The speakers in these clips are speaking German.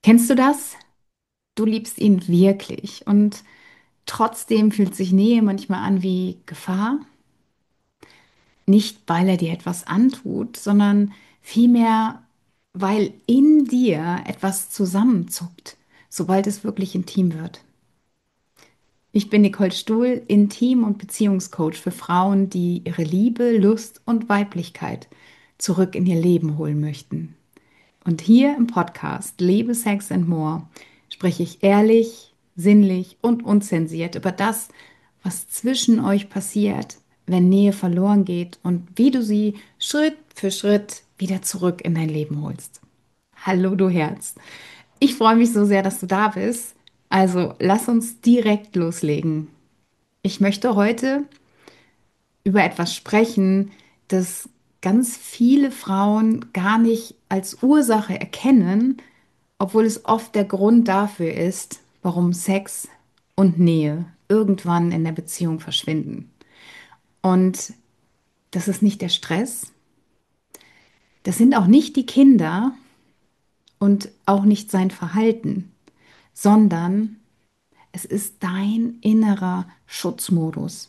Kennst du das? Du liebst ihn wirklich und trotzdem fühlt sich Nähe manchmal an wie Gefahr. Nicht, weil er dir etwas antut, sondern vielmehr, weil in dir etwas zusammenzuckt, sobald es wirklich intim wird. Ich bin Nicole Stuhl, Intim- und Beziehungscoach für Frauen, die ihre Liebe, Lust und Weiblichkeit zurück in ihr Leben holen möchten. Und hier im Podcast Liebe, Sex and More spreche ich ehrlich, sinnlich und unzensiert über das, was zwischen euch passiert, wenn Nähe verloren geht und wie du sie Schritt für Schritt wieder zurück in dein Leben holst. Hallo, du Herz. Ich freue mich so sehr, dass du da bist. Also lass uns direkt loslegen. Ich möchte heute über etwas sprechen, das ganz viele Frauen gar nicht als Ursache erkennen, obwohl es oft der Grund dafür ist, warum Sex und Nähe irgendwann in der Beziehung verschwinden. Und das ist nicht der Stress, das sind auch nicht die Kinder und auch nicht sein Verhalten, sondern es ist dein innerer Schutzmodus.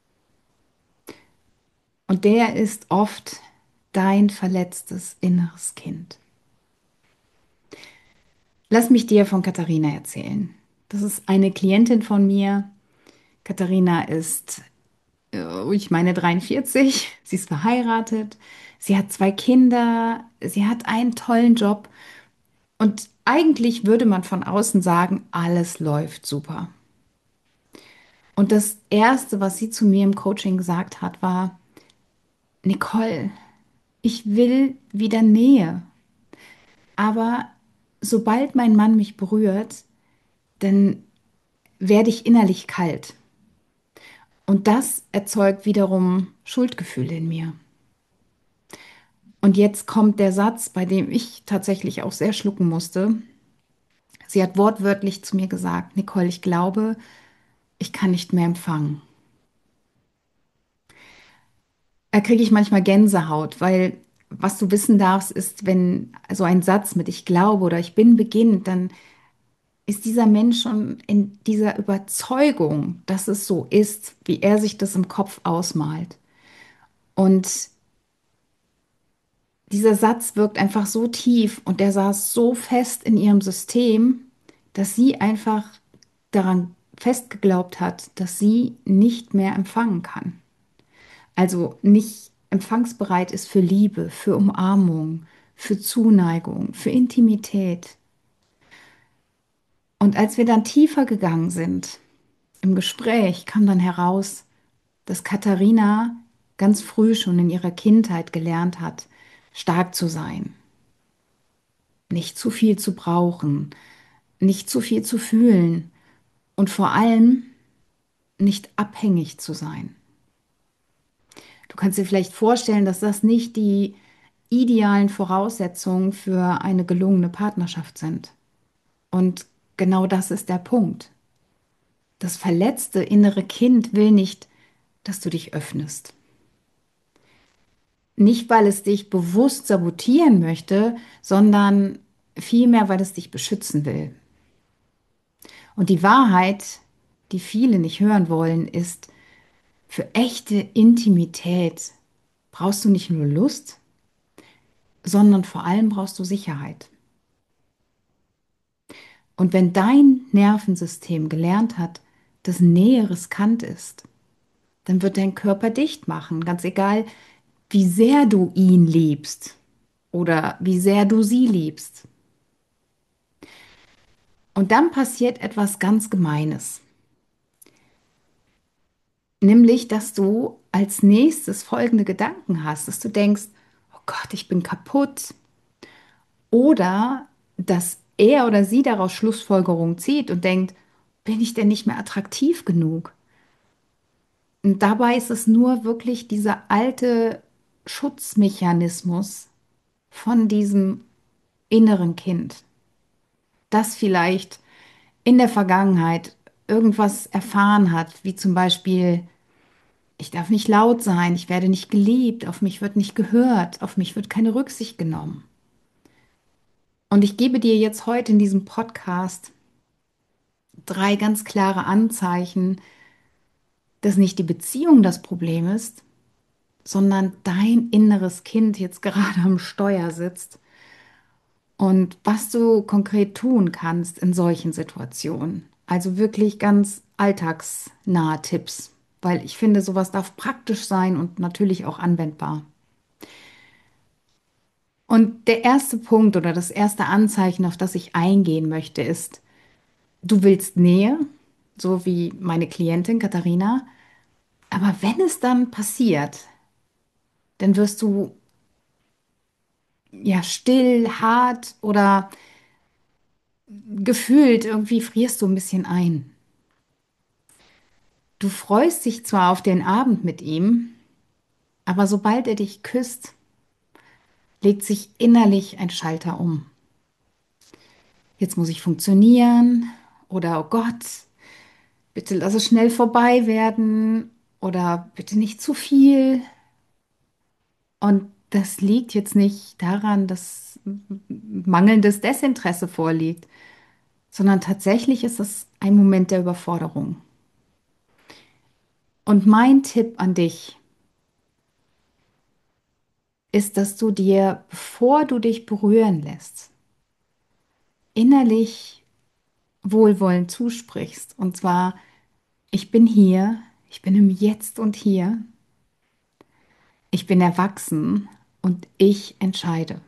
Und der ist oft dein verletztes inneres Kind. Lass mich dir von Katharina erzählen. Das ist eine Klientin von mir. Katharina ist, ich meine, 43. Sie ist verheiratet. Sie hat zwei Kinder. Sie hat einen tollen Job. Und eigentlich würde man von außen sagen, alles läuft super. Und das Erste, was sie zu mir im Coaching gesagt hat, war, Nicole, ich will wieder Nähe. Aber sobald mein Mann mich berührt, dann werde ich innerlich kalt. Und das erzeugt wiederum Schuldgefühle in mir. Und jetzt kommt der Satz, bei dem ich tatsächlich auch sehr schlucken musste. Sie hat wortwörtlich zu mir gesagt, Nicole, ich glaube, ich kann nicht mehr empfangen. Da kriege ich manchmal Gänsehaut, weil was du wissen darfst, ist, wenn so ein Satz mit ich glaube oder ich bin beginnt, dann ist dieser Mensch schon in dieser Überzeugung, dass es so ist, wie er sich das im Kopf ausmalt. Und dieser Satz wirkt einfach so tief und der saß so fest in ihrem System, dass sie einfach daran festgeglaubt hat, dass sie nicht mehr empfangen kann. Also nicht empfangsbereit ist für Liebe, für Umarmung, für Zuneigung, für Intimität. Und als wir dann tiefer gegangen sind, im Gespräch kam dann heraus, dass Katharina ganz früh schon in ihrer Kindheit gelernt hat, stark zu sein, nicht zu viel zu brauchen, nicht zu viel zu fühlen und vor allem nicht abhängig zu sein. Du kannst dir vielleicht vorstellen, dass das nicht die idealen Voraussetzungen für eine gelungene Partnerschaft sind. Und genau das ist der Punkt. Das verletzte innere Kind will nicht, dass du dich öffnest. Nicht, weil es dich bewusst sabotieren möchte, sondern vielmehr, weil es dich beschützen will. Und die Wahrheit, die viele nicht hören wollen, ist, für echte Intimität brauchst du nicht nur Lust, sondern vor allem brauchst du Sicherheit. Und wenn dein Nervensystem gelernt hat, dass Nähe riskant ist, dann wird dein Körper dicht machen, ganz egal, wie sehr du ihn liebst oder wie sehr du sie liebst. Und dann passiert etwas ganz Gemeines, nämlich, dass du als nächstes folgende Gedanken hast, dass du denkst, oh Gott, ich bin kaputt, oder dass er oder sie daraus Schlussfolgerungen zieht und denkt, bin ich denn nicht mehr attraktiv genug? Und dabei ist es nur wirklich dieser alte Schutzmechanismus von diesem inneren Kind, das vielleicht in der Vergangenheit irgendwas erfahren hat, wie zum Beispiel, ich darf nicht laut sein, ich werde nicht geliebt, auf mich wird nicht gehört, auf mich wird keine Rücksicht genommen. Und ich gebe dir jetzt heute in diesem Podcast drei ganz klare Anzeichen, dass nicht die Beziehung das Problem ist, sondern dein inneres Kind jetzt gerade am Steuer sitzt und was du konkret tun kannst in solchen Situationen. Also wirklich ganz alltagsnahe Tipps, weil ich finde, sowas darf praktisch sein und natürlich auch anwendbar. Und der erste Punkt oder das erste Anzeichen, auf das ich eingehen möchte, ist, du willst Nähe, so wie meine Klientin Katharina, aber wenn es dann passiert, dann wirst du ja still, hart oder gefühlt irgendwie frierst du ein bisschen ein. Du freust dich zwar auf den Abend mit ihm, aber sobald er dich küsst, legt sich innerlich ein Schalter um. Jetzt muss ich funktionieren oder oh Gott, bitte lass es schnell vorbei werden oder bitte nicht zu viel. Und das liegt jetzt nicht daran, dass mangelndes Desinteresse vorliegt, sondern tatsächlich ist es ein Moment der Überforderung. Und mein Tipp an dich ist, dass du dir, bevor du dich berühren lässt, innerlich Wohlwollen zusprichst. Und zwar, ich bin hier, ich bin im Jetzt und hier, ich bin erwachsen und ich entscheide.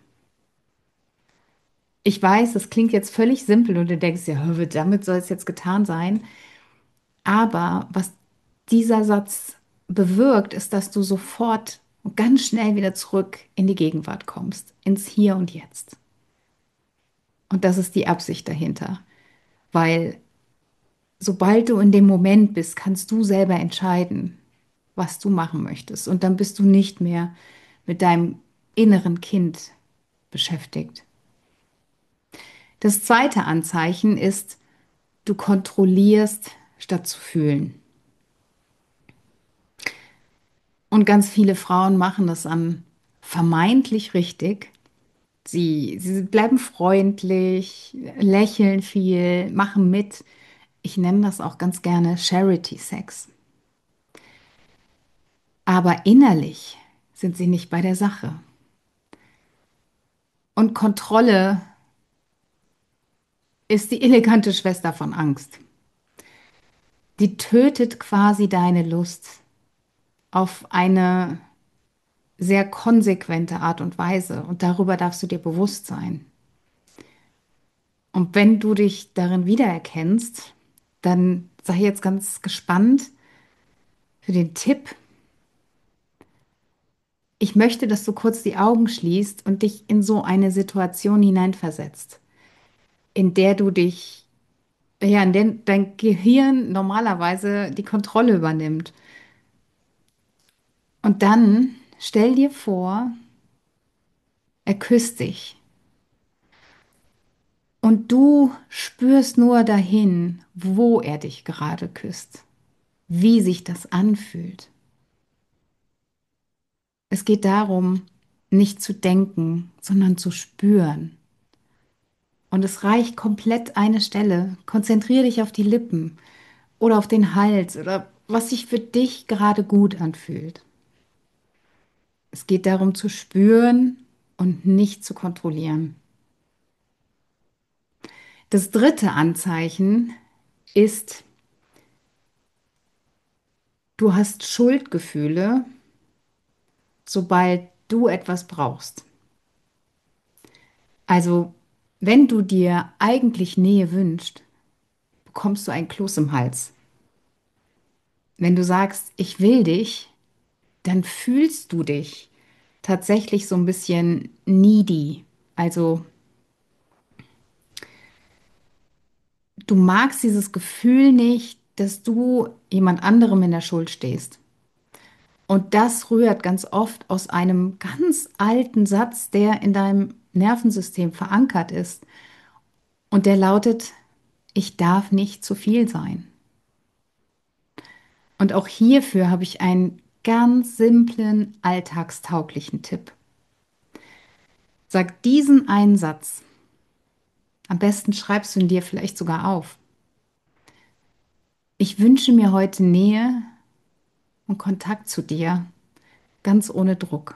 Ich weiß, das klingt jetzt völlig simpel und du denkst ja, damit soll es jetzt getan sein. Aber was dieser Satz bewirkt, ist, dass du sofort und ganz schnell wieder zurück in die Gegenwart kommst, ins Hier und Jetzt. Und das ist die Absicht dahinter, weil sobald du in dem Moment bist, kannst du selber entscheiden, was du machen möchtest. Und dann bist du nicht mehr mit deinem inneren Kind beschäftigt. Das zweite Anzeichen ist, du kontrollierst statt zu fühlen. Und ganz viele Frauen machen das an vermeintlich richtig. Sie bleiben freundlich, lächeln viel, machen mit. Ich nenne das auch ganz gerne Charity Sex. Aber innerlich sind sie nicht bei der Sache. Und Kontrolle ist die elegante Schwester von Angst. Die tötet quasi deine Lust auf eine sehr konsequente Art und Weise. Und darüber darfst du dir bewusst sein. Und wenn du dich darin wiedererkennst, dann sei jetzt ganz gespannt für den Tipp. Ich möchte, dass du kurz die Augen schließt und dich in so eine Situation hineinversetzt, in der du dich, ja, in der dein Gehirn normalerweise die Kontrolle übernimmt. Und dann stell dir vor, er küsst dich und du spürst nur dahin, wo er dich gerade küsst, wie sich das anfühlt. Es geht darum, nicht zu denken, sondern zu spüren. Und es reicht komplett eine Stelle. Konzentriere dich auf die Lippen oder auf den Hals oder was sich für dich gerade gut anfühlt. Es geht darum zu spüren und nicht zu kontrollieren. Das dritte Anzeichen ist, du hast Schuldgefühle, sobald du etwas brauchst. Also, wenn du dir eigentlich Nähe wünschst, bekommst du ein Kloß im Hals. Wenn du sagst, ich will dich, dann fühlst du dich tatsächlich so ein bisschen needy. Also du magst dieses Gefühl nicht, dass du jemand anderem in der Schuld stehst. Und das rührt ganz oft aus einem ganz alten Satz, der in deinem Nervensystem verankert ist. Und der lautet, ich darf nicht zu viel sein. Und auch hierfür habe ich einen ganz simplen, alltagstauglichen Tipp. Sag diesen einen Satz Am besten schreibst du ihn dir vielleicht sogar auf. Ich wünsche mir heute Nähe und Kontakt zu dir, ganz ohne Druck.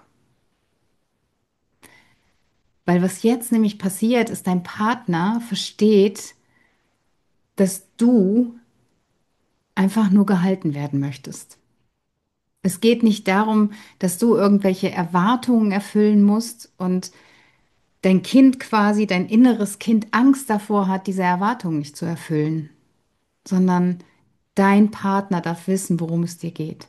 Weil was jetzt nämlich passiert, ist, dein Partner versteht, dass du einfach nur gehalten werden möchtest. Es geht nicht darum, dass du irgendwelche Erwartungen erfüllen musst und dein Kind quasi, dein inneres Kind Angst davor hat, diese Erwartungen nicht zu erfüllen, sondern dein Partner darf wissen, worum es dir geht.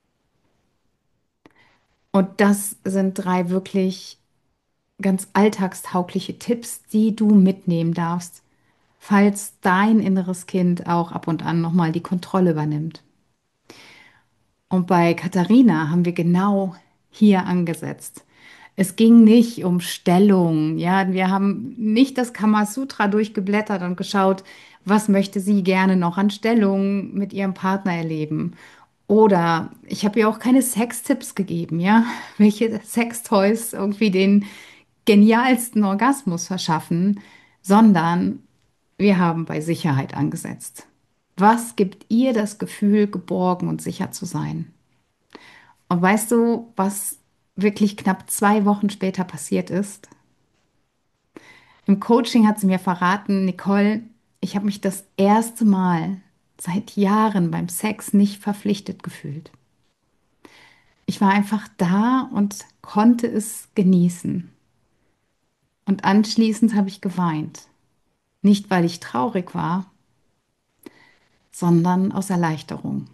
Und das sind drei wirklich ganz alltagstaugliche Tipps, die du mitnehmen darfst, falls dein inneres Kind auch ab und an nochmal die Kontrolle übernimmt. Und bei Katharina haben wir genau hier angesetzt. Es ging nicht um Stellung, ja, wir haben nicht das Kamasutra durchgeblättert und geschaut, was möchte sie gerne noch an Stellung mit ihrem Partner erleben. Oder ich habe ihr auch keine Sextipps gegeben, ja, welche Sextoys irgendwie den genialsten Orgasmus verschaffen, sondern wir haben bei Sicherheit angesetzt. Was gibt ihr das Gefühl, geborgen und sicher zu sein? Und weißt du, was wirklich knapp 2 Wochen später passiert ist? Im Coaching hat sie mir verraten, Nicole, ich habe mich das erste Mal seit Jahren beim Sex nicht verpflichtet gefühlt. Ich war einfach da und konnte es genießen. Und anschließend habe ich geweint. Nicht, weil ich traurig war, sondern aus Erleichterung.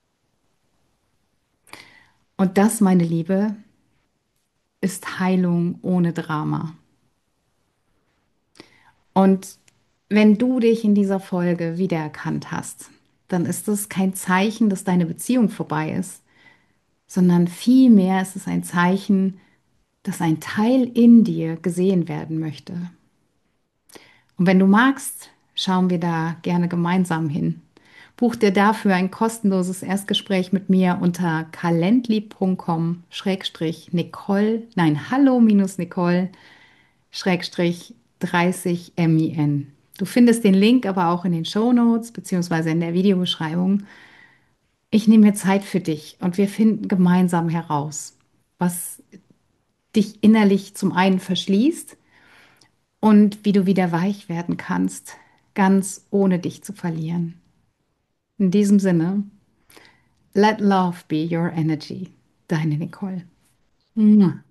Und das, meine Liebe, ist Heilung ohne Drama. Und wenn du dich in dieser Folge wiedererkannt hast, dann ist es kein Zeichen, dass deine Beziehung vorbei ist, sondern vielmehr ist es ein Zeichen, dass ein Teil in dir gesehen werden möchte. Und wenn du magst, schauen wir da gerne gemeinsam hin. Buch dir dafür ein kostenloses Erstgespräch mit mir unter calendly.com/Nicole, nein, hallo-Nicole Schrägstrich 30 MIN. Du findest den Link aber auch in den Shownotes beziehungsweise in der Videobeschreibung. Ich nehme mir Zeit für dich und wir finden gemeinsam heraus, was dich innerlich zum einen verschließt und wie du wieder weich werden kannst, ganz ohne dich zu verlieren. In diesem Sinne, let love be your energy. Deine Nicole. Mua.